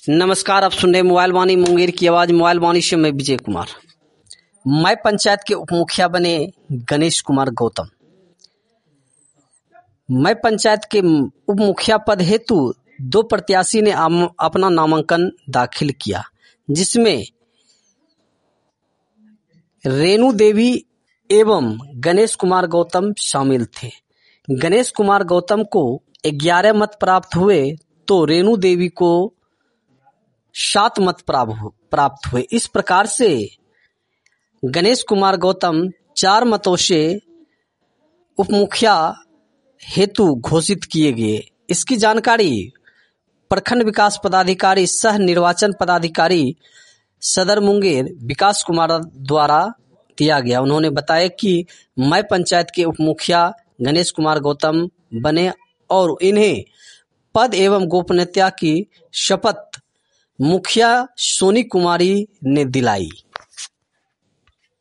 नमस्कार, आप सुन रहे मोबाइल वाणी मुंगेर की आवाज। मोबाइल वाणी से मैं विजय कुमार। मैं पंचायत के उप मुखिया बने गणेश कुमार गौतम। मैं पंचायत के उप मुखिया पद हेतु 2 प्रत्याशी ने अपना नामांकन दाखिल किया, जिसमें रेणु देवी एवं गणेश कुमार गौतम शामिल थे। गणेश कुमार गौतम को 11 मत प्राप्त हुए तो रेणु देवी को 7 मत प्राप्त हुए। इस प्रकार से गणेश कुमार गौतम 4 मतों से उप मुखिया हेतु घोषित किए गए। इसकी जानकारी प्रखंड विकास पदाधिकारी सह निर्वाचन पदाधिकारी सदर मुंगेर विकास कुमार द्वारा दिया गया। उन्होंने बताया कि मैं पंचायत के उप मुखिया गणेश कुमार गौतम बने और इन्हें पद एवं गोपनीयता की शपथ मुखिया सोनी कुमारी ने दिलाई।